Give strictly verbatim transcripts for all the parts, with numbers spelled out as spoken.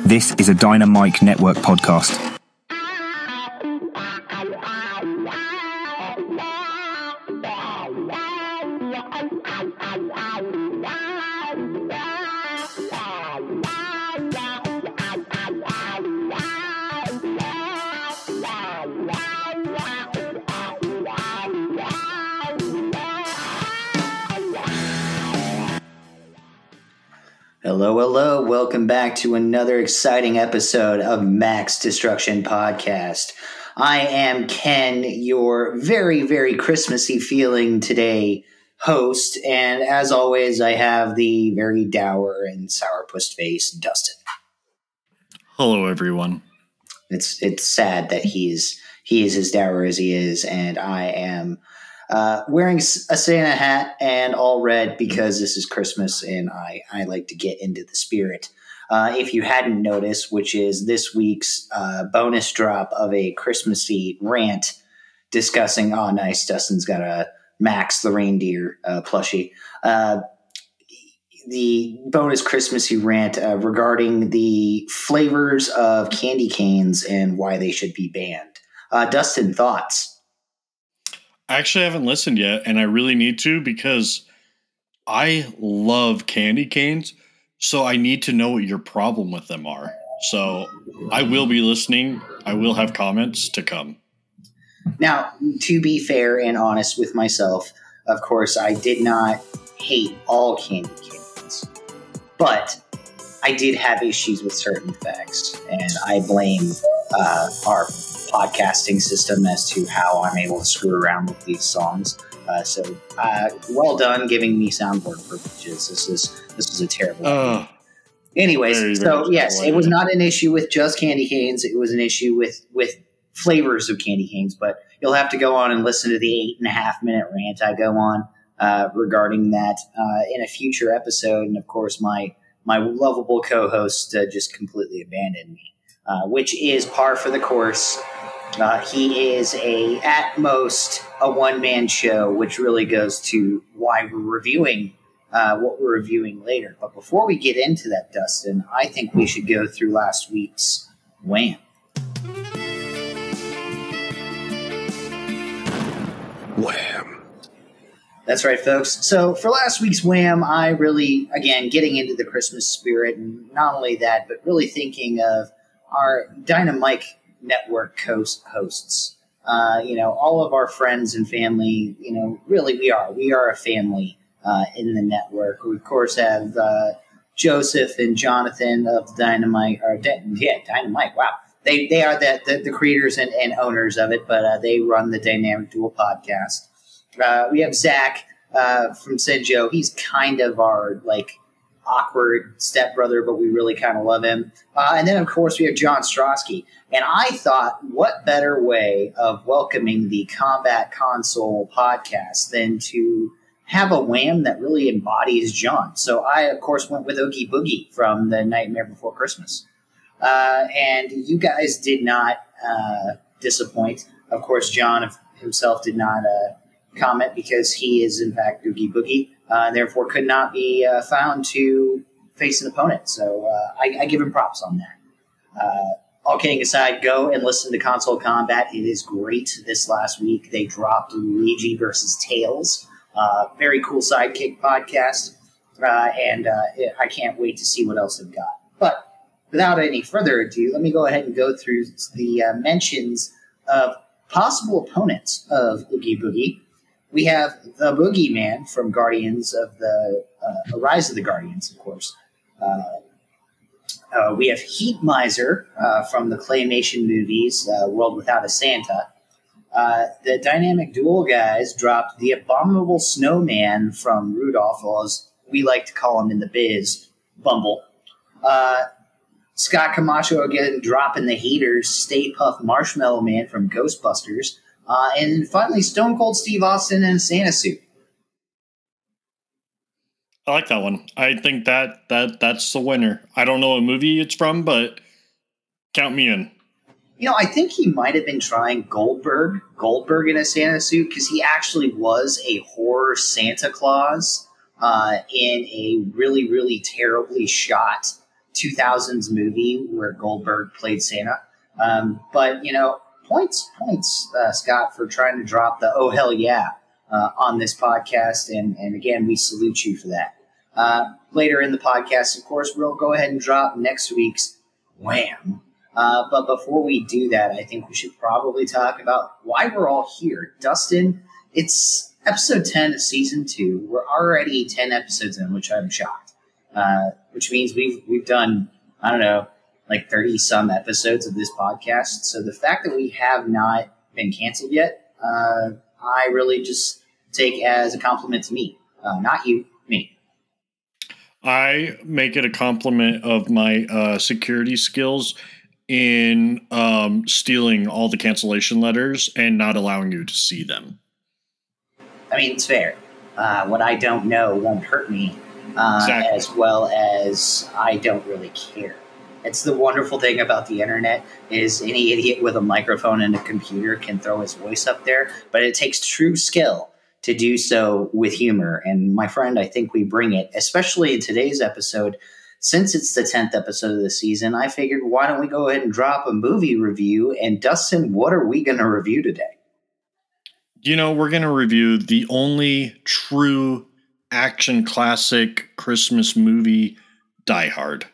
This is a Dynamite Network podcast. Hello, hello. Welcome back to another exciting episode of Max Destruction Podcast. I am Ken, your very, very Christmassy feeling today host. And as always, I have the very dour and sourpuss face Dustin. Hello, everyone. It's it's sad that he's he is as dour as he is, and I am uh, wearing a Santa hat and all red because this is Christmas, and I, I like to get into the spirit. Uh, if you hadn't noticed, which is this week's uh, bonus drop of a Christmassy rant discussing, oh, nice, Dustin's got a Max the reindeer uh, plushie. Uh, the bonus Christmassy rant uh, regarding the flavors of candy canes and why they should be banned. Uh, Dustin, thoughts? I actually haven't listened yet, and I really need to because I love candy canes, so I need to know what your problem with them are. So I will be listening. I will have comments to come. Now, to be fair and honest with myself, of course, I did not hate all candy canes, but I did have issues with certain facts, and I blame uh, our podcasting system as to how I'm able to screw around with these songs. Uh, so, uh, well done giving me soundboard privileges. This is this is a terrible. Uh, Anyways, very, so very yes, it was not an issue with just candy canes. It was an issue with with flavors of candy canes. But you'll have to go on and listen to the eight and a half minute rant I go on uh, regarding that uh, in a future episode. And of course, my my lovable co-host uh, just completely abandoned me, uh, which is par for the course. Uh, he is a at most a one man show, which really goes to why we're reviewing uh, what we're reviewing later. But before we get into that, Dustin, I think we should go through last week's Wham. Wham. That's right, folks. So for last week's Wham, I really, again, getting into the Christmas spirit, and not only that, but really thinking of our Dynamite Network host hosts. Uh, you know, all of our friends and family, you know, really we are. We are a family uh, in the network. We, of course, have uh, Joseph and Jonathan of Dynamite, or yeah, Dynamite, wow. They they are the, the, the creators and, and owners of it, but uh, they run the Dynamic Duel podcast. Uh, we have Zach uh, from Senjo. He's kind of our, like, awkward stepbrother, but we really kind of love him. Uh, and then, of course, we have John Strosky. And I thought, what better way of welcoming the Combat Console podcast than to have a Wham that really embodies John? So I, of course, went with Oogie Boogie from The Nightmare Before Christmas. Uh, and you guys did not uh, disappoint. Of course, John himself did not uh, comment because he is, in fact, Oogie Boogie. Uh, and therefore could not be uh, found to face an opponent. So uh, I, I give him props on that. Uh, all kidding aside, go and listen to Console Combat. It is great. This last week, they dropped Luigi versus Tails. Uh, very cool sidekick podcast. Uh, and uh, I can't wait to see what else they've got. But without any further ado, let me go ahead and go through the uh, mentions of possible opponents of Oogie Boogie. We have the Boogeyman from Guardians of the uh, Rise of the Guardians, of course. Uh, uh, we have Heat Miser uh, from the Claymation movies, uh, World Without a Santa. Uh, the Dynamic Duel guys dropped the Abominable Snowman from Rudolph, or as we like to call him in the biz, Bumble. Uh, Scott Camacho again dropping the haters, Stay Puft Marshmallow Man from Ghostbusters. Uh, and finally, Stone Cold Steve Austin in a Santa suit. I like that one. I think that that that's the winner. I don't know what movie it's from, but count me in. You know, I think he might have been trying Goldberg, Goldberg in a Santa suit, because he actually was a horror Santa Claus uh, in a really, really terribly shot two thousands movie where Goldberg played Santa. Um, but, you know, points, points, uh, Scott, for trying to drop the oh, hell yeah uh, on this podcast. And, and again, we salute you for that. Uh, later in the podcast, of course, we'll go ahead and drop next week's Wham! Uh, but before we do that, I think we should probably talk about why we're all here. Dustin, it's episode ten of season two. We're already ten episodes in, which I'm shocked. Uh, which means we've we've done, I don't know, like thirty some episodes of this podcast. So the fact that we have not been canceled yet, uh, I really just take as a compliment to me. Uh, not you, me. I make it a compliment of my uh, security skills in um, stealing all the cancellation letters and not allowing you to see them. I mean, it's fair. Uh, what I don't know won't hurt me, uh, exactly. As well as I don't really care. It's the wonderful thing about the internet is any idiot with a microphone and a computer can throw his voice up there, but it takes true skill to do so with humor. And my friend, I think we bring it, especially in today's episode. Since it's the tenth episode of the season, I figured, why don't we go ahead and drop a movie review? And Dustin, what are we going to review today? You know, we're going to review the only true action classic Christmas movie, Die Hard.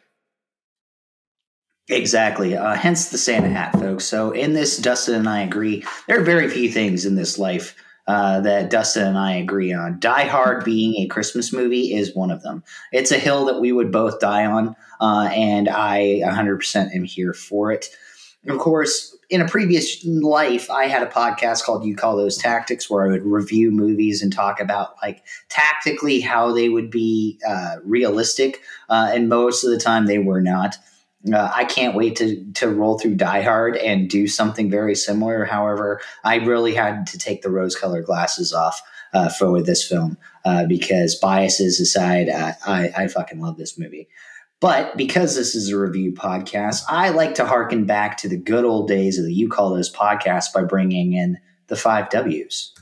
Exactly. Uh, hence the Santa hat, folks. So in this, Dustin and I agree. There are very few things in this life Uh, that Dustin and I agree on. Die Hard being a Christmas movie is one of them. It's a hill that we would both die on, uh, and I one hundred percent am here for it. Of course, in a previous life, I had a podcast called You Call Those Tactics, where I would review movies and talk about, like, tactically how they would be uh, realistic, uh, and most of the time they were not. Uh, I can't wait to to roll through Die Hard and do something very similar. However, I really had to take the rose-colored glasses off uh, for this film uh, because biases aside, uh, I, I fucking love this movie. But because this is a review podcast, I like to harken back to the good old days of the You Call Those podcasts by bringing in the five W's.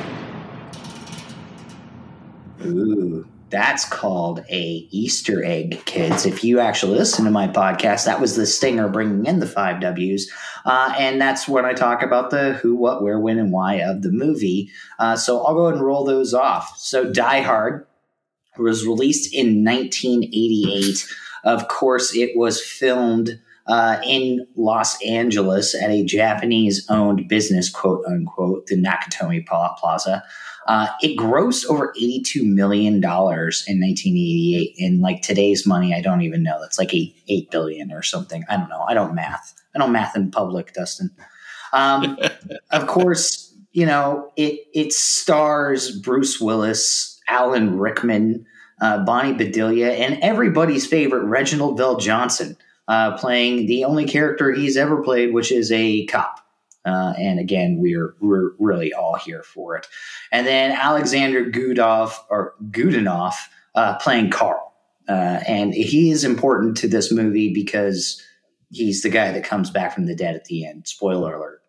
Ooh. That's called a Easter egg, kids. If you actually listen to my podcast, that was the stinger bringing in the five W's. Uh, and that's when I talk about the who, what, where, when, and why of the movie. Uh, so I'll go ahead and roll those off. So Die Hard was released in nineteen eighty-eight. Of course, it was filmed uh, in Los Angeles at a Japanese-owned business, quote unquote, the Nakatomi Plaza. Uh, it grossed over eighty-two million dollars in nineteen eighty-eight. In like today's money, I don't even know. That's like eight, eight billion or something. I don't know. I don't math. I don't math in public, Dustin. Um, of course, you know, it, it stars Bruce Willis, Alan Rickman, uh, Bonnie Bedelia, and everybody's favorite Reginald Vell Johnson, uh, playing the only character he's ever played, which is a cop. Uh, and again, we're we're really all here for it. And then Alexander Godunov or Godunov uh, playing Carl, uh, and he is important to this movie because he's the guy that comes back from the dead at the end. Spoiler alert.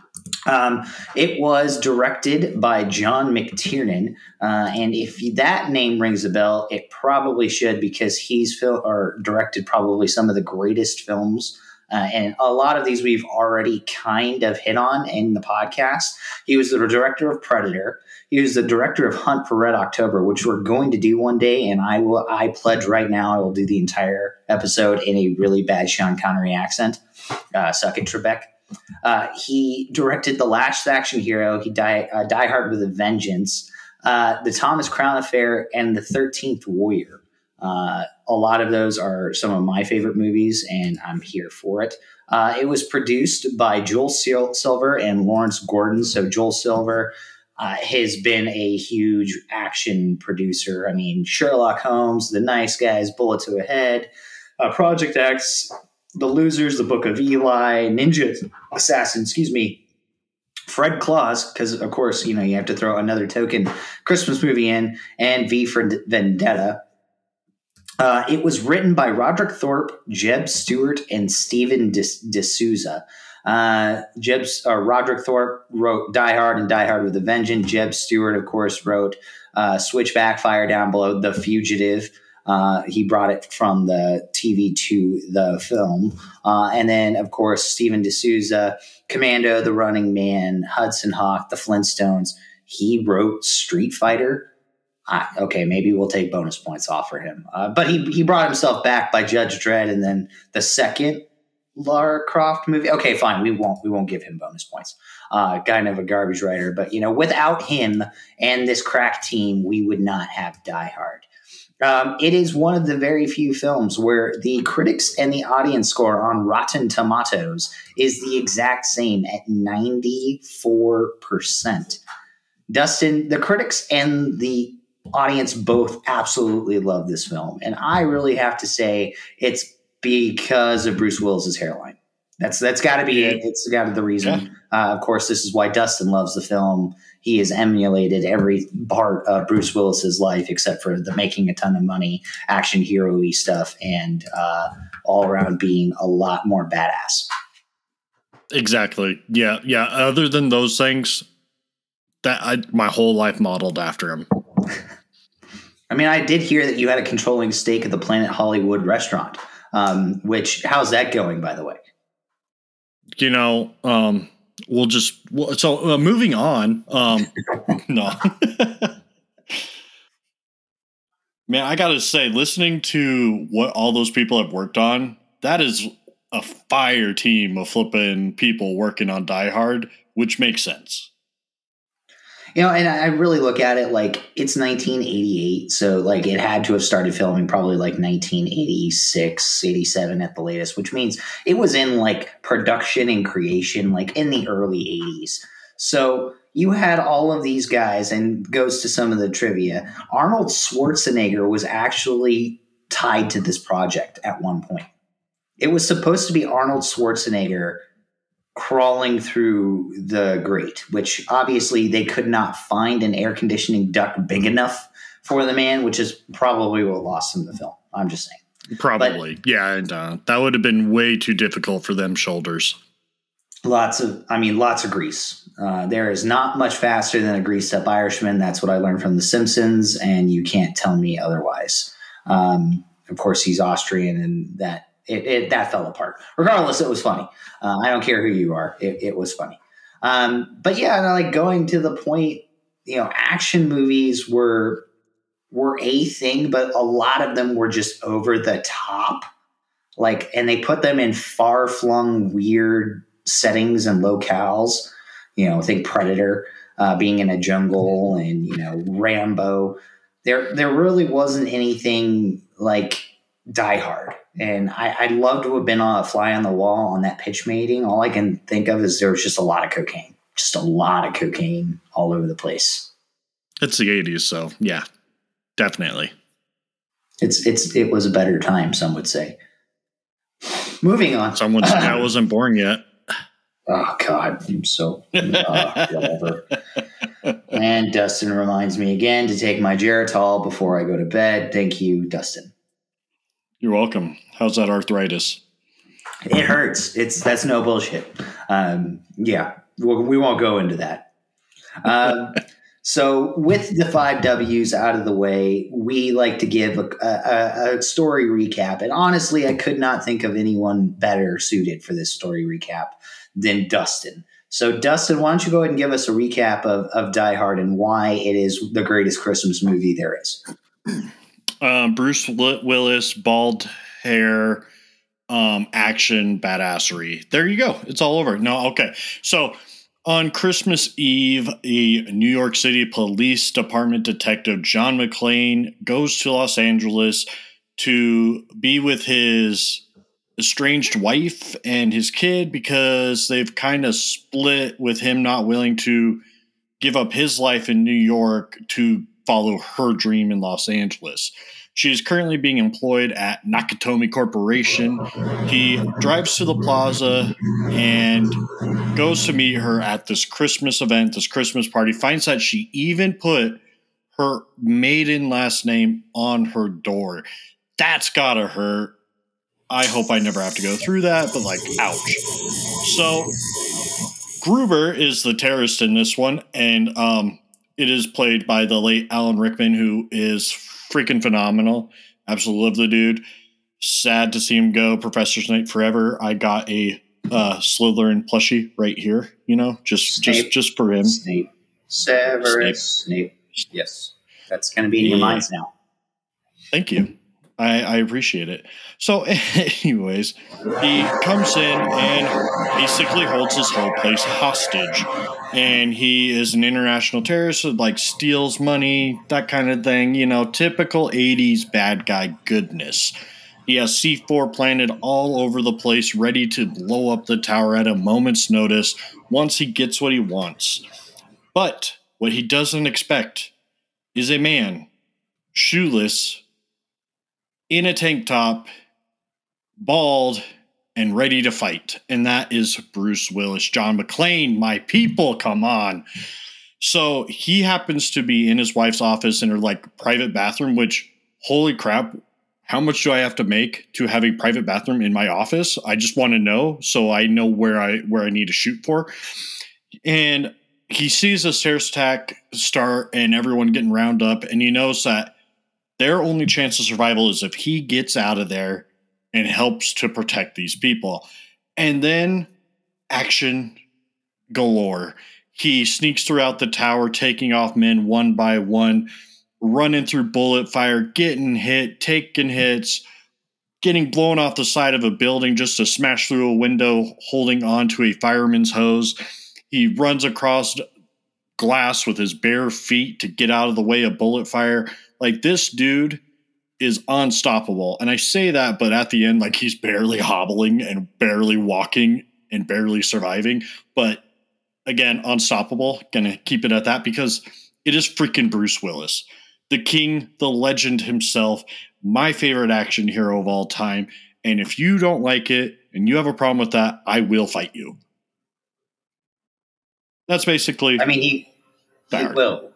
Um, it was directed by John McTiernan, uh, and if that name rings a bell, it probably should because he's fil- or directed probably some of the greatest films. Uh, and a lot of these we've already kind of hit on in the podcast. He was the director of Predator. He was the director of Hunt for Red October, which we're going to do one day. And I will, I pledge right now, I will do the entire episode in a really bad Sean Connery accent. Uh, suck it, Trebek. Uh, he directed The Last Action Hero. He die, uh, Die Hard with a Vengeance, uh, The Thomas Crown Affair, and The thirteenth Warrior. Uh, a lot of those are some of my favorite movies, and I'm here for it. Uh, it was produced by Joel Sil- Silver and Lawrence Gordon. So Joel Silver uh, has been a huge action producer. I mean, Sherlock Holmes, The Nice Guys, Bullet to a Head, uh, Project X, The Losers, The Book of Eli, Ninja Assassin, excuse me, Fred Claus, because, of course, you know, you have to throw another token Christmas movie in, and V for Vendetta. Uh, it was written by Roderick Thorpe, Jeb Stewart, and Stephen D'Souza. Uh, Jeb, uh, Roderick Thorpe wrote Die Hard and Die Hard with a Vengeance. Jeb Stewart, of course, wrote uh, Switchback, Fire Down Below, The Fugitive. Uh, he brought it from the T V to the film. Uh, and then, of course, Steven D'Souza, Commando, The Running Man, Hudson Hawk, The Flintstones. He wrote Street Fighter. Ah, okay, maybe we'll take bonus points off for him. Uh, but he he brought himself back by Judge Dredd, and then the second Lara Croft movie. Okay, fine, we won't we won't give him bonus points. Uh, kind of a garbage writer, but you know, without him and this crack team, we would not have Die Hard. Um, it is one of the very few films where the critics and the audience score on Rotten Tomatoes is the exact same at ninety-four percent. Dustin, the critics and the audience both absolutely love this film. And I really have to say it's because of Bruce Willis's hairline. That's that's got to be it. It's got to be the reason. Yeah. Uh, of course, this is why Dustin loves the film. He has emulated every part of Bruce Willis's life except for the making a ton of money, action hero-y stuff, and uh, all around being a lot more badass. Exactly. Yeah. Yeah. Other than those things, that I, my whole life modeled after him. I mean, I did hear that you had a controlling stake at the Planet Hollywood restaurant, um, which how's that going, by the way? You know, um, we'll just well, so uh, moving on. Um, no, man, I got to say, listening to what all those people have worked on, that is a fire team of flipping people working on Die Hard, which makes sense. You know, and I really look at it like it's nineteen eighty-eight. So like it had to have started filming probably like nineteen eighty-six, eighty-seven at the latest, which means it was in like production and creation like in the early eighties. So you had all of these guys, and goes to some of the trivia. Arnold Schwarzenegger was actually tied to this project at one point. It was supposed to be Arnold Schwarzenegger crawling through the grate, which obviously they could not find an air conditioning duct big enough for the man, which is probably what lost him the film. I'm just saying. Probably. But, yeah. And uh, that would have been way too difficult for them shoulders. Lots of, I mean, lots of grease. Uh, there is not much faster than a greased up Irishman. That's what I learned from The Simpsons, and you can't tell me otherwise. Um, of course, he's Austrian, and that It, it that fell apart. Regardless, it was funny. Uh, I don't care who you are. It, it was funny. Um, but yeah, like going to the point, you know, action movies were were a thing, but a lot of them were just over the top. Like, and they put them in far flung, weird settings and locales. You know, think Predator uh, being in a jungle, and you know, Rambo. There, there really wasn't anything like Die Hard. And I, I'd love to have been on a fly on the wall on that pitch meeting. All I can think of is there was just a lot of cocaine, just a lot of cocaine all over the place. It's the eighties, so yeah, definitely. It's it's it was a better time, some would say. Moving on. Someone said I wasn't born yet. Oh God, I'm so uh, whatever. And Dustin reminds me again to take my Geritol before I go to bed. Thank you, Dustin. You're welcome. How's that arthritis? It hurts. It's that's no bullshit. Um, yeah, we, we won't go into that. Um, so with the five W's out of the way, we like to give a, a, a story recap. And honestly, I could not think of anyone better suited for this story recap than Dustin. So Dustin, why don't you go ahead and give us a recap of, of Die Hard and why it is the greatest Christmas movie there is. Um, Bruce Willis, bald hair, um, action, badassery. There you go. It's all over. No, okay. So on Christmas Eve, a New York City Police Department detective, John McClane, goes to Los Angeles to be with his estranged wife and his kid because they've kind of split, with him not willing to give up his life in New York to follow her dream in Los Angeles. She is currently being employed at Nakatomi Corporation. He drives to the plaza and goes to meet her at this Christmas event, this Christmas party, finds that she even put her maiden last name on her door. That's gotta hurt. I hope I never have to go through that, but like, ouch. So Gruber is the terrorist in this one, and um, it is played by the late Alan Rickman, who is freaking phenomenal. Absolutely love the dude. Sad to see him go. Professor Snape forever. I got a uh, Slytherin plushie right here. You know, just Snape. just just for him. Snape. Severus Snape. Snape. Yes, that's going to be in your Yeah. minds now. Thank you. I, I appreciate it. So, anyways, he comes in and basically holds this whole place hostage. And he is an international terrorist who, like, steals money, that kind of thing. You know, typical eighties bad guy goodness. He has C four planted all over the place, ready to blow up the tower at a moment's notice once he gets what he wants. But what he doesn't expect is a man, shoeless, in a tank top, bald, and ready to fight. And that is Bruce Willis. John McClane, my people, come on. So he happens to be in his wife's office in her like private bathroom, which, holy crap, how much do I have to make to have a private bathroom in my office? I just want to know so I know where I where I need to shoot for. And he sees a terrorist attack start and everyone getting round up, and he knows that their only chance of survival is if he gets out of there and helps to protect these people. And then action galore. He sneaks throughout the tower, taking off men one by one, running through bullet fire, getting hit, taking hits, getting blown off the side of a building just to smash through a window, holding onto a fireman's hose. He runs across glass with his bare feet to get out of the way of bullet fire. Like, this dude is unstoppable. And I say that, but at the end, like, he's barely hobbling and barely walking and barely surviving. But again, unstoppable. Gonna keep it at that because it is freaking Bruce Willis, the king, the legend himself, my favorite action hero of all time. And if you don't like it and you have a problem with that, I will fight you. That's basically. I mean, he, he will.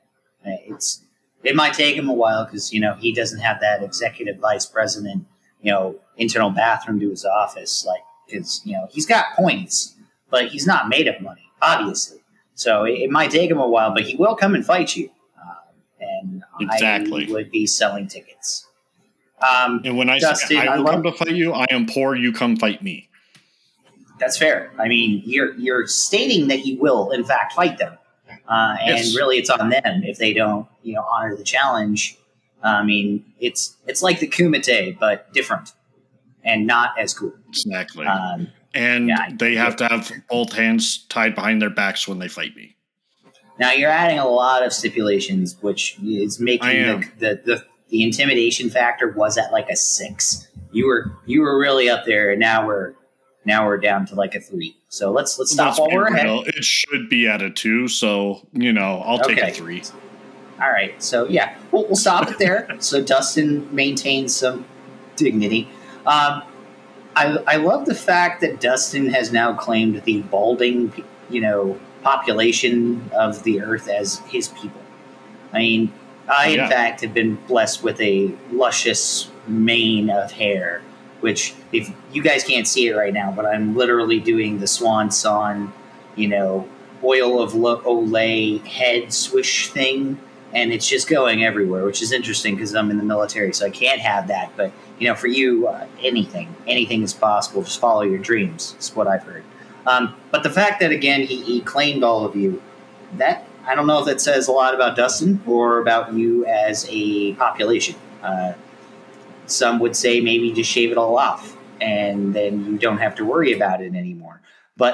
It's it might take him a while because you know he doesn't have that executive vice president, you know, internal bathroom to his office, like because you know he's got points, but he's not made of money, obviously. So it, it might take him a while, but he will come and fight you, um, and exactly. I would be selling tickets. Um, and when I Dustin, say I will I come to fight you, I am poor. You come fight me. That's fair. I mean, you're you're stating that you will, in fact, fight them, uh, and Yes. really, it's on them if they don't, you know, honor the challenge. I mean, it's it's like the Kumite, but different and not as cool. Exactly. Um, and yeah, they have to have both hands tied behind their backs when they fight me. now you're adding a lot of stipulations, which is I making am. the, the the the intimidation factor was at like a six. You were you were really up there, and now we're. Now we're down to like a three. So let's let's stop Let's while be we're real. ahead. It should be at a two, so you know I'll take Okay. a three. All right. So yeah, we'll, we'll stop it there. So Dustin maintains some dignity. Um, I I love the fact that Dustin has now claimed the balding, you know, population of the Earth as his people. I mean, I Oh, in yeah. fact have been blessed with a luscious mane of hair. Which, if you guys can't see it right now, but I'm literally doing the swan song, you know, oil of lo- Olay head swish thing, and it's just going everywhere, which is interesting because I'm in the military, so I can't have that. But, you know, for you, uh, anything, anything is possible. Just follow your dreams, is what I've heard. Um, but the fact that, again, he, he claimed all of you, that, I don't know if that says a lot about Dustin or about you as a population. Uh, Some would say maybe just shave it all off, and then you don't have to worry about it anymore. But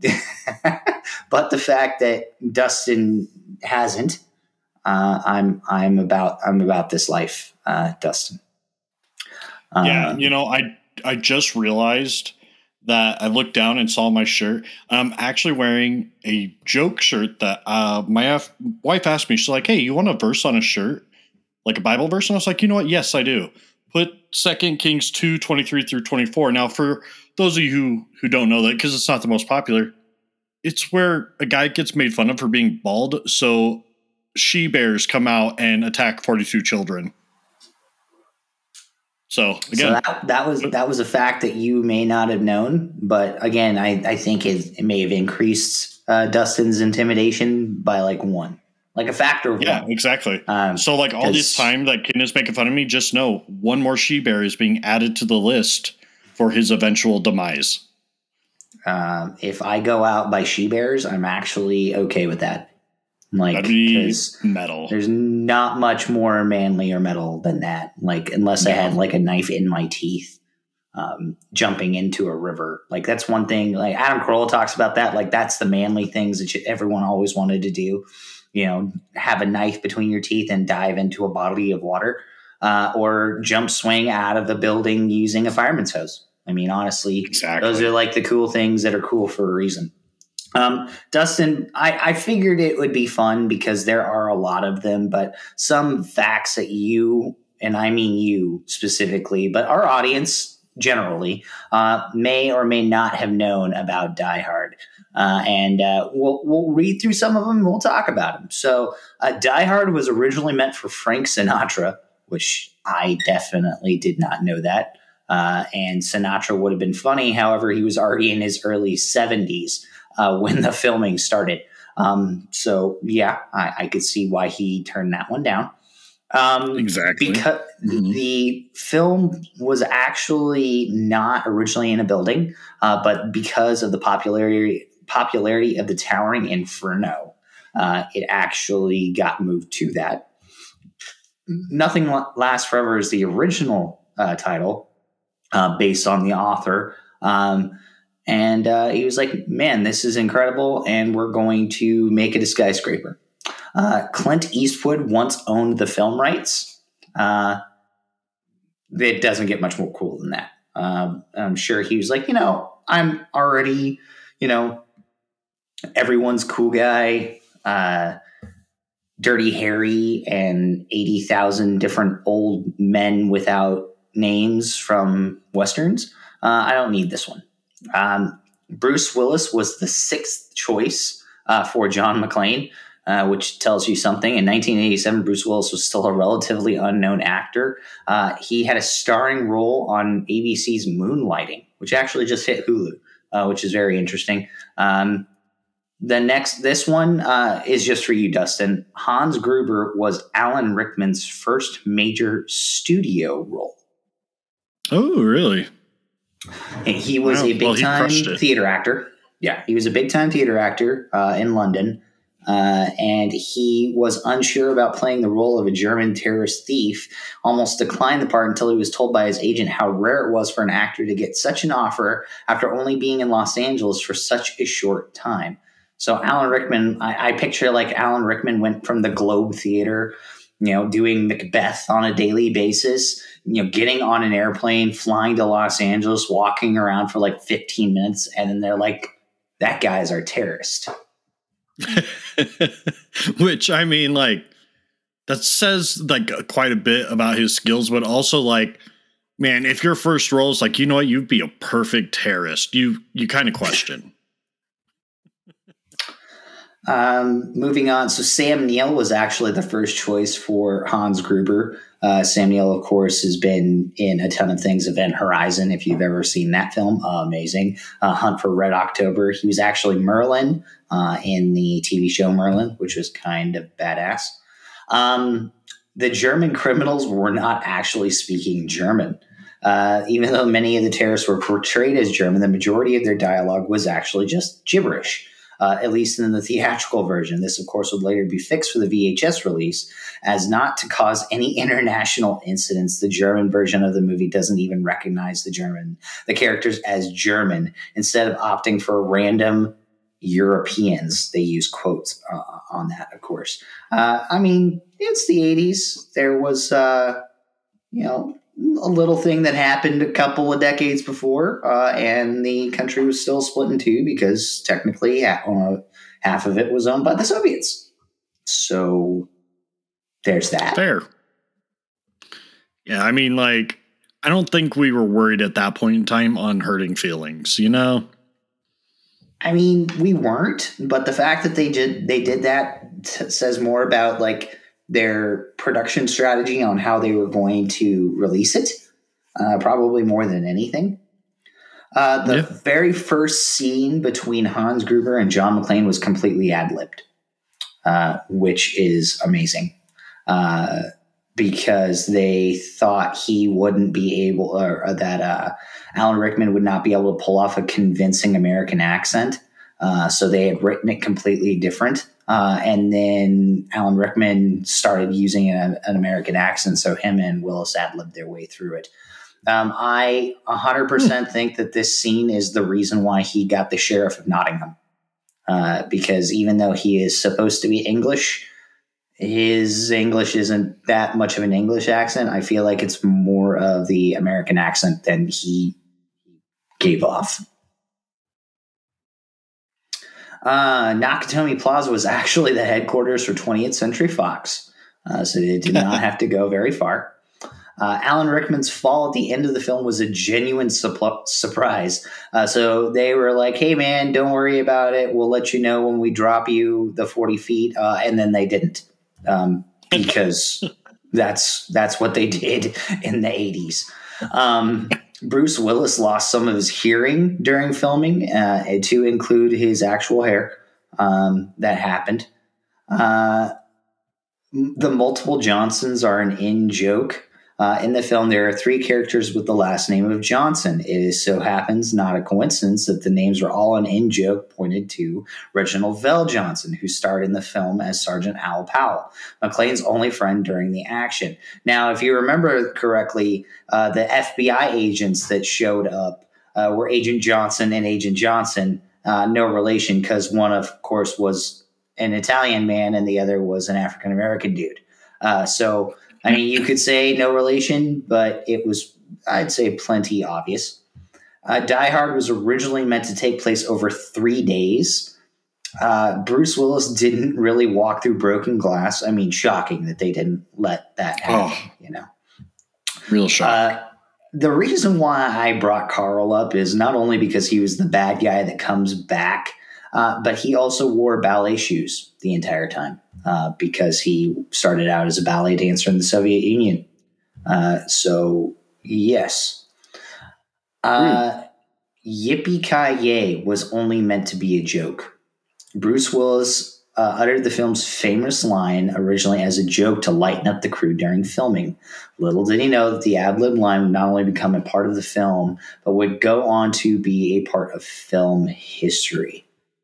but the fact that Dustin hasn't, uh, I'm I'm about I'm about this life, uh, Dustin. Uh, Yeah, you know, I I just realized that I looked down and saw my shirt. I'm actually wearing a joke shirt that uh, my af- wife asked me. She's like, "Hey, you want a verse on a shirt, like a Bible verse?" And I was like, "You know what? Yes, I do." Put Second Kings two twenty-three through twenty-four. Now, for those of you who, who don't know that, because it's not the most popular, it's where a guy gets made fun of for being bald. So she bears come out and attack forty-two children. So again, so that, that was that was a fact that you may not have known, but again, I, I think it, it may have increased uh, Dustin's intimidation by like one. like a factor of Yeah, one. exactly. Um, so like all this time that Ken is making fun of me, just know one more she-bear is being added to the list for his eventual demise. Um, if I go out by she-bears, I'm actually okay with that. Like, That'd be because metal. there's not much more manly or metal than that. Like, unless I had like a knife in my teeth, um, jumping into a river. Like, that's one thing. Like Adam Carolla talks about that. Like, that's the manly things that you, everyone always wanted to do. You know, have a knife between your teeth and dive into a body of water, uh, or jump swing out of a building using a fireman's hose. I mean, honestly, exactly. Those are like the cool things that are cool for a reason. Um, Dustin, I, I figured it would be fun because there are a lot of them, but some facts that you, and I mean you specifically, but our audience generally, uh, may or may not have known about Die Hard. Uh, and uh, we'll, we'll read through some of them and we'll talk about them. So uh, Die Hard was originally meant for Frank Sinatra, which I definitely did not know that. Uh, and Sinatra would have been funny. However, he was already in his early seventies uh, when the filming started. Um, so, yeah, I, I could see why he turned that one down. Um, exactly. Because mm-hmm. the film was actually not originally in a building, uh, but because of the popularity popularity of the Towering Inferno, uh, it actually got moved to that. Nothing Lasts Forever is the original uh, title. Uh, based on the author. Um, and uh, he was like, man, this is incredible, and we're going to make it a skyscraper. Uh, Clint Eastwood once owned the film rights. Uh, it doesn't get much more cool than that. Um, I'm sure he was like, you know, I'm already, you know, everyone's cool guy, uh, Dirty Harry, and eighty thousand different old men without names from Westerns. Uh, I don't need this one. Um, Bruce Willis was the sixth choice uh, for John McClane, uh, which tells you something. In nineteen eighty-seven, Bruce Willis was still a relatively unknown actor. Uh, he had a starring role on A B C's Moonlighting, which actually just hit Hulu, uh, which is very interesting. Um, the next, this one uh, is just for you, Dustin. Hans Gruber was Alan Rickman's first major studio role. Oh, really? And he was wow. a big-time well, theater actor. Yeah, he was a big-time theater actor uh, in London, uh, and he was unsure about playing the role of a German terrorist thief, almost declined the part until he was told by his agent how rare it was for an actor to get such an offer after only being in Los Angeles for such a short time. So Alan Rickman, I, I picture like Alan Rickman went from the Globe Theater, you know, doing Macbeth on a daily basis, you know, getting on an airplane, flying to Los Angeles, walking around for like fifteen minutes. And then they're like, that guy's our terrorist. Which, I mean, like, that says like quite a bit about his skills, but also like, man, if your first role is like, you know what, you'd be a perfect terrorist, you, you kind of question. Um, moving on. So Sam Neill was actually the first choice for Hans Gruber. Uh, Sam Neill, of course, has been in a ton of things. Event Horizon, if you've ever seen that film, uh, amazing. Uh, Hunt for Red October. He was actually Merlin uh, in the T V show Merlin, which was kind of badass. Um, the German criminals were not actually speaking German. Uh, even though many of the terrorists were portrayed as German, the majority of their dialogue was actually just gibberish. Uh, at least in the theatrical version. This, of course, would later be fixed for the V H S release as not to cause any international incidents. The German version of the movie doesn't even recognize the German, the characters as German. Instead of opting for random Europeans, they use quotes uh, on that, of course. Uh, I mean, it's the eighties. There was, uh, you know, a little thing that happened a couple of decades before, uh, and the country was still split in two because technically half, uh, half of it was owned by the Soviets. So there's that. Fair. Yeah, I mean, like, I don't think we were worried at that point in time on hurting feelings, you know? I mean, we weren't, but the fact that they did they did that t- says more about, like, their production strategy on how they were going to release it, uh, probably more than anything. Uh, the yeah. very first scene between Hans Gruber and John McClane was completely ad-libbed. uh, which is amazing. Uh, because they thought he wouldn't be able, or, or that uh, Alan Rickman would not be able to pull off a convincing American accent. Uh, so they had written it completely different. Uh, and then Alan Rickman started using an, an American accent, so him and Willis ad-libbed their way through it. Um, I one hundred percent think that this scene is the reason why he got the Sheriff of Nottingham. Uh, because even though he is supposed to be English, his English isn't that much of an English accent. I feel like it's more of the American accent than he gave off. Uh, Nakatomi Plaza was actually the headquarters for twentieth Century Fox, uh, so it did not have to go very far. Uh, Alan Rickman's fall at the end of the film was a genuine su- surprise. Uh, so they were like, hey, man, don't worry about it. We'll let you know when we drop you the forty feet. Uh, and then they didn't. Um, because that's that's what they did in the eighties. Um, Bruce Willis lost some of his hearing during filming, uh, to include his actual hair. Um, that happened. Uh, the multiple Johnsons are an in-joke. Uh, in the film, there are three characters with the last name of Johnson. It is so happens, not a coincidence, that the names are all an in-joke pointed to Reginald VelJohnson, who starred in the film as Sergeant Al Powell, McClane's only friend during the action. Now, if you remember correctly, uh, the F B I agents that showed up uh, were Agent Johnson and Agent Johnson, uh, no relation, because one, of course, was an Italian man and the other was an African-American dude. Uh, so... I mean, you could say no relation, but it was, I'd say, plenty obvious. Uh, Die Hard was originally meant to take place over three days. Uh, Bruce Willis didn't really walk through broken glass. I mean, shocking that they didn't let that happen, oh, you know. Real shock. Uh, the reason why I brought Carl up is not only because he was the bad guy that comes back, uh, but he also wore ballet shoes the entire time. Uh, because he started out as a ballet dancer in the Soviet Union. Uh, so, yes. Uh, mm. Yippee-ki-yay was only meant to be a joke. Bruce Willis uh, uttered the film's famous line originally as a joke to lighten up the crew during filming. Little did he know that the ad-lib line would not only become a part of the film, but would go on to be a part of film history.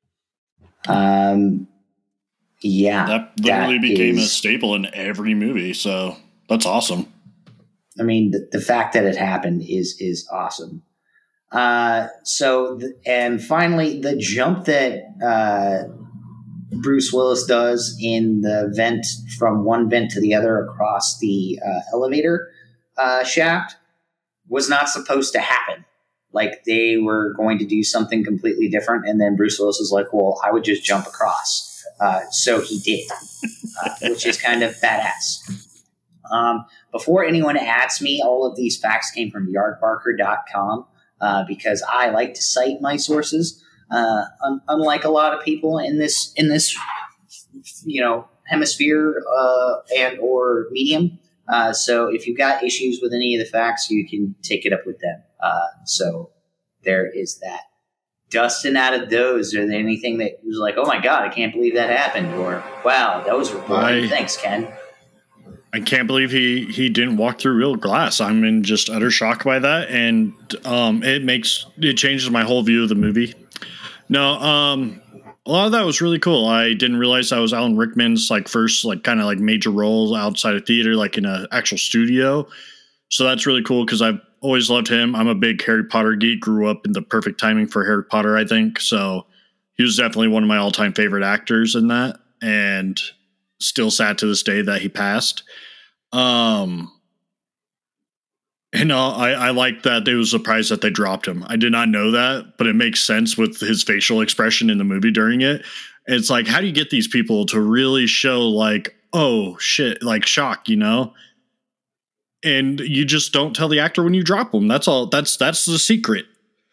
Um... Yeah, that literally that became is, a staple in every movie. So that's awesome. I mean, the, the fact that it happened is is awesome. Uh, so, th- and finally, the jump that uh, Bruce Willis does in the vent from one vent to the other across the uh, elevator uh, shaft was not supposed to happen. Like, they were going to do something completely different, and then Bruce Willis was like, "Well, I would just jump across." Uh, so he did, uh, which is kind of badass. Um, before anyone asks me, all of these facts came from yard barker dot com uh, because I like to cite my sources, uh, un- unlike a lot of people in this in this you know hemisphere uh, and or medium. Uh, so if you've got issues with any of the facts, you can take it up with them. Uh, so there is that. Dustin, out of those, are there anything that was like, oh my God, I can't believe that happened? Or, wow, those were boring. Thanks, Ken. I can't believe he, he didn't walk through real glass. I'm in just utter shock by that. And um, it makes, it changes my whole view of the movie. No, um, a lot of that was really cool. I didn't realize that was Alan Rickman's like first, like kind of like major role outside of theater, like in an actual studio. So that's really cool because I've always loved him. I'm a big Harry Potter geek. Grew up in the perfect timing for Harry Potter, I think. So he was definitely one of my all-time favorite actors in that, and still sad to this day that he passed. Um, and uh, I, I like that they was surprised that they dropped him. I did not know that, but it makes sense with his facial expression in the movie during it. It's like, how do you get these people to really show like, oh shit, like shock, you know? And you just don't tell the actor when you drop them. That's all. That's that's the secret.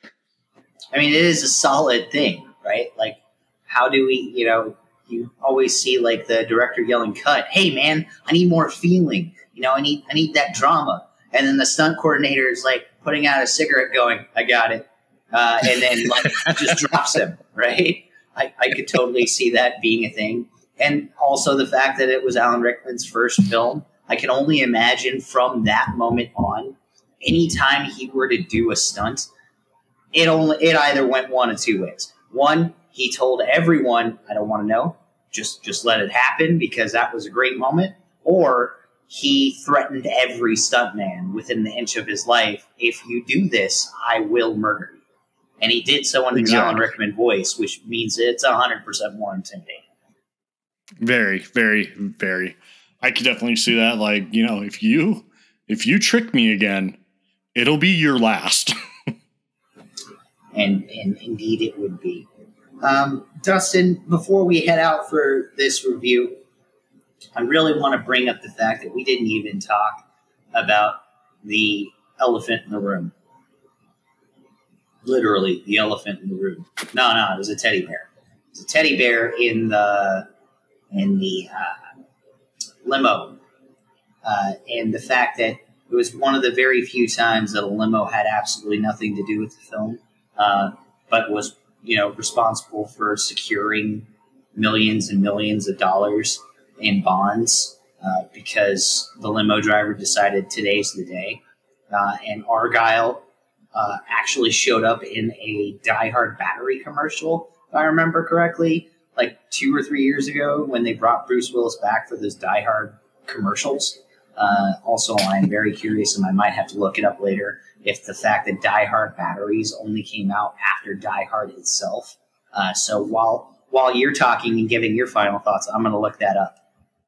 I mean, it is a solid thing, right? Like, how do we, you know, you always see like the director yelling, "Cut! Hey, man, I need more feeling. You know, I need I need that drama." And then the stunt coordinator is like putting out a cigarette, going, "I got it," uh, and then like just drops him. Right? I, I could totally see that being a thing. and also the fact that it was Alan Rickman's first film. I can only imagine from that moment on, anytime he were to do a stunt, it only it either went one of two ways. One, he told everyone, I don't want to know, just just let it happen because that was a great moment. Or he threatened every stuntman within the inch of his life, if you do this, I will murder you. And he did so in the Exactly. Alan Rickman voice, which means it's one hundred percent more intimidating. Very, very, very. I could definitely see that. Like, you know, if you if you trick me again, it'll be your last. And, and indeed it would be. Um, Dustin, before we head out for this review, I really want to bring up the fact that we didn't even talk about the elephant in the room. Literally, the elephant in the room. No, no, it was a teddy bear. It was a teddy bear in the in the uh, limo, uh, and the fact that it was one of the very few times that a limo had absolutely nothing to do with the film, uh, but was you know responsible for securing millions and millions of dollars in bonds uh, because the limo driver decided today's the day, uh, and Argyle uh, actually showed up in a Die Hard battery commercial, if I remember correctly, like two or three years ago when they brought Bruce Willis back for those Die Hard commercials. Uh, also, I'm very curious, and I might have to look it up later, if the fact that Die Hard batteries only came out after Die Hard itself. Uh, so while while you're talking and giving your final thoughts, I'm going to look that up.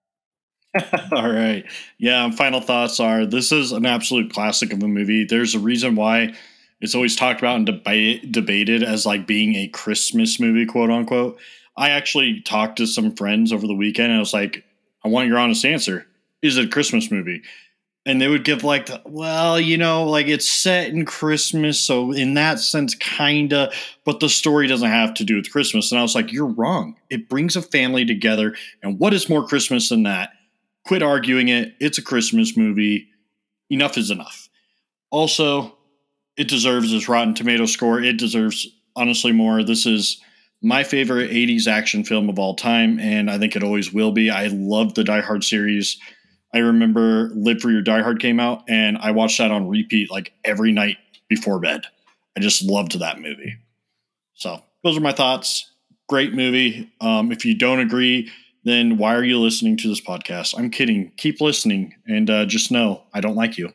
All right. Yeah, final thoughts are this is an absolute classic of a movie. There's a reason why it's always talked about and debate, debated as like being a Christmas movie, quote unquote. I actually talked to some friends over the weekend and I was like, I want your honest answer. Is it a Christmas movie? And they would give like, the, well, you know, like it's set in Christmas. So in that sense, kind of, but the story doesn't have to do with Christmas. And I was like, you're wrong. It brings a family together. And what is more Christmas than that? Quit arguing it. It's a Christmas movie. Enough is enough. Also, it deserves its Rotten Tomato score. It deserves, honestly, more. This is my favorite eighties action film of all time, and I think it always will be. I love the Die Hard series. I remember Live Free or Die Hard came out, and I watched that on repeat like every night before bed. I just loved that movie. So those are my thoughts. Great movie. Um, if you don't agree, then why are you listening to this podcast? I'm kidding. Keep listening, and uh, just know I don't like you.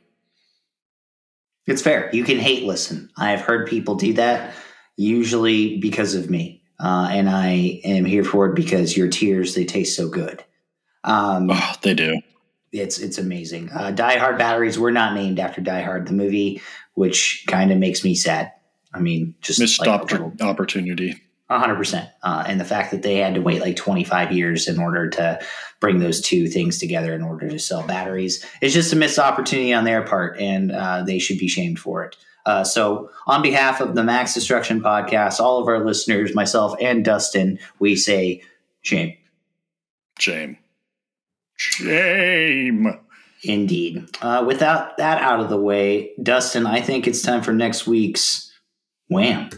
It's fair. You can hate listen. I've heard people do that, usually because of me. Uh, and I am here for it because your tears, they taste so good. Um, Oh, they do. It's it's amazing. Uh, Die Hard batteries were not named after Die Hard, the movie, which kind of makes me sad. I mean, just Missed like opp- opportunity. one hundred percent. Uh, and the fact that they had to wait like twenty-five years in order to bring those two things together in order to sell batteries is just a missed opportunity on their part, and uh, they should be shamed for it. Uh, so on behalf of the Max Destruction podcast, all of our listeners, myself and Dustin, we say shame. Shame. Shame. Indeed. Uh, without that out of the way, Dustin, I think it's time for next week's Wham.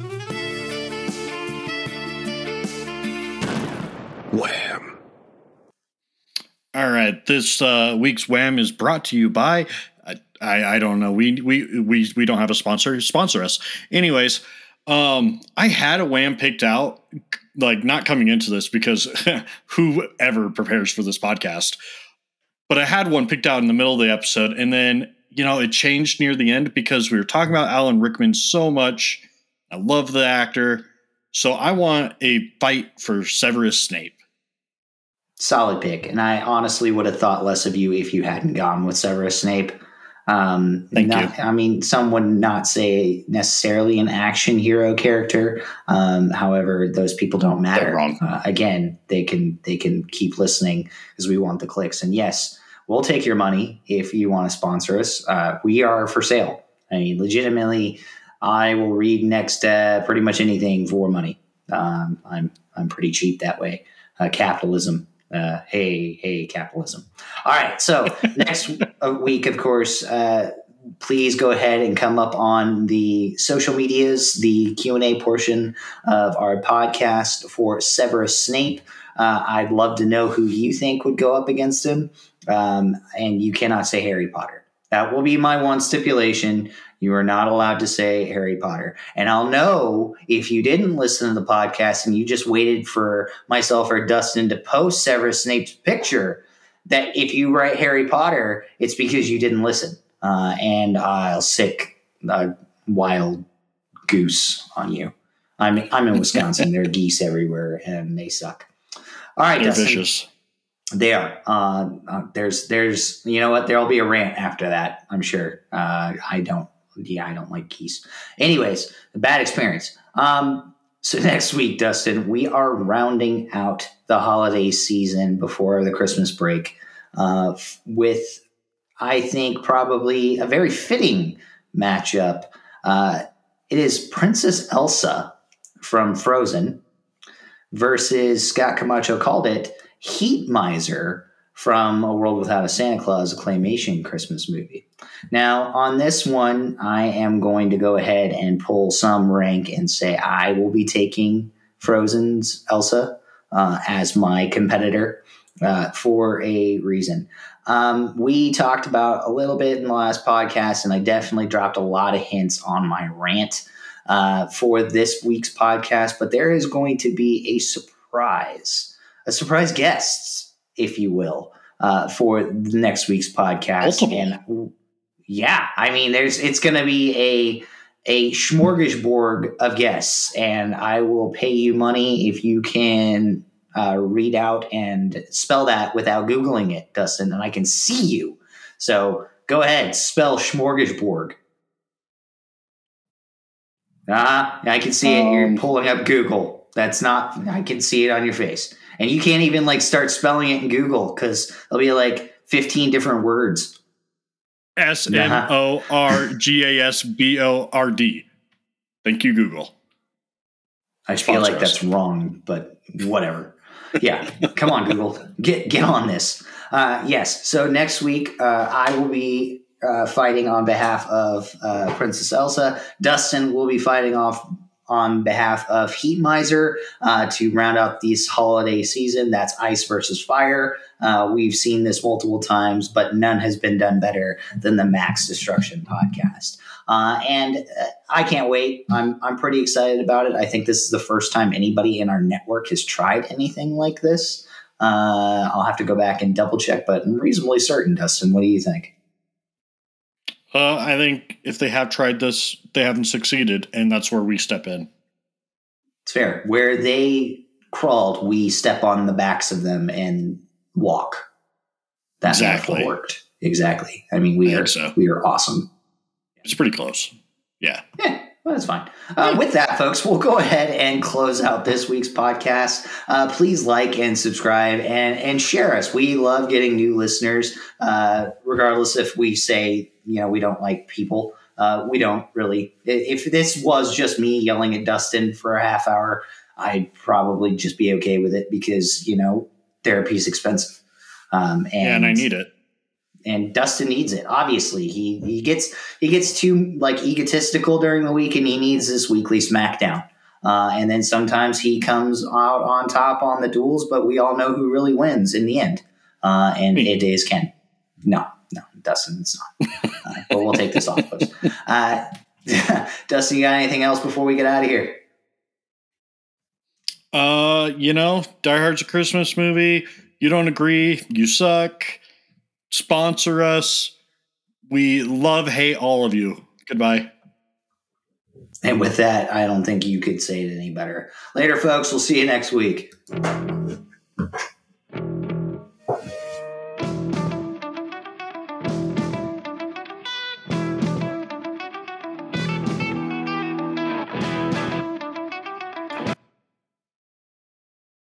Wham. All right. This uh, week's Wham is brought to you by I, I, I don't know. We we we we don't have a sponsor. Sponsor us. Anyways, um, I had a Wham picked out, like not coming into this because whoever prepares for this podcast. But I had one picked out in the middle of the episode, and then you know it changed near the end because we were talking about Alan Rickman so much. I love the actor, so I want a fight for Severus Snape. Solid pick. And I honestly would have thought less of you if you hadn't gone with Severus Snape. Um, Thank not, you. I mean, some would not say necessarily an action hero character. Um, however, those people don't matter. They're wrong. Uh, again, they can they can keep listening because we want the clicks. And yes, we'll take your money if you want to sponsor us. Uh, we are for sale. I mean, legitimately, I will read next uh, pretty much anything for money. Um, I'm I'm pretty cheap that way. Uh, capitalism. Uh, hey, hey, capitalism. All right. So next week, of course, uh, please go ahead and come up on the social medias, the Q and A portion of our podcast for Severus Snape. Uh, I'd love to know who you think would go up against him. Um, and you cannot say Harry Potter. That will be my one stipulation. You are not allowed to say Harry Potter. And I'll know if you didn't listen to the podcast and you just waited for myself or Dustin to post Severus Snape's picture, that if you write Harry Potter, it's because you didn't listen. Uh, and I'll sick a wild goose on you. I'm, I'm in Wisconsin. There are geese everywhere, and they suck. All right, They're Dustin. vicious. They are. Uh, uh, there's, there's, you know what? There'll be a rant after that, I'm sure. Uh, I don't, yeah, I don't like geese. Anyways, the bad experience. Um, so next week, Dustin, we are rounding out the holiday season before the Christmas break uh, with, I think, probably a very fitting matchup. Uh, it is Princess Elsa from Frozen versus, Scott Camacho called it, Heat Miser from A World Without a Santa Claus, a claymation Christmas movie. Now, on this one, I am going to go ahead and pull some rank and say I will be taking Frozen's Elsa uh, as my competitor uh, for a reason. Um, we talked about a little bit in the last podcast, and I definitely dropped a lot of hints on my rant uh, for this week's podcast, but there is going to be a surprise. A surprise guest, if you will, uh, for the next week's podcast. Multiple. And yeah, I mean, there's it's going to be a a smorgasbord of guests, and I will pay you money if you can uh, read out and spell that without Googling it, Dustin, and I can see you. So go ahead, spell smorgasbord. Ah, uh, I can see it. You're Um, pulling up Google. That's not. I can see it on your face. And you can't even like start spelling it in Google because there'll be like fifteen different words. S M O R G A S B O R D. Thank you, Google. I feel like Sponsor us. that's wrong, but whatever. Yeah, come on, Google, get get on this. Uh, yes. So next week, uh, I will be uh, fighting on behalf of uh, Princess Elsa. Dustin will be fighting off on behalf of Heat Miser uh, to round out this holiday season. That's ice versus fire. Uh, we've seen this multiple times, but none has been done better than the Max Destruction podcast. Uh, and uh, I can't wait. I'm I'm pretty excited about it. I think this is the first time anybody in our network has tried anything like this. Uh, I'll have to go back and double check, but I'm reasonably certain. Dustin, what do you think? Uh, I think if they have tried this, they haven't succeeded, and that's where we step in. It's fair. Where they crawled, we step on the backs of them and walk. That Exactly. metaphor worked. Exactly. I mean, we I are think so. we are awesome. It's pretty close. Yeah. Yeah, well, that's fine. Uh, with that, folks, we'll go ahead and close out this week's podcast. Uh, please like and subscribe and, and share us. We love getting new listeners, uh, regardless if we say, you know, we don't like people. Uh, we don't really. If this was just me yelling at Dustin for a half hour, I'd probably just be okay with it because, you know, therapy's expensive. Um, and, yeah, and I need it. And Dustin needs it. Obviously, he he gets he gets too like egotistical during the week, and he needs this weekly smackdown. Uh, and then sometimes he comes out on top on the duels, but we all know who really wins in the end. Uh, and Me. it is Ken. No, no, Dustin, it's not. Uh, but we'll take this off, folks. Uh, Dustin, you got anything else before we get out of here? Uh, you know, Die Hard's a Christmas movie. You don't agree? You suck. Sponsor us. We love, hate all of you. Goodbye. And with that, I don't think you could say it any better. Later, folks. We'll see you next week.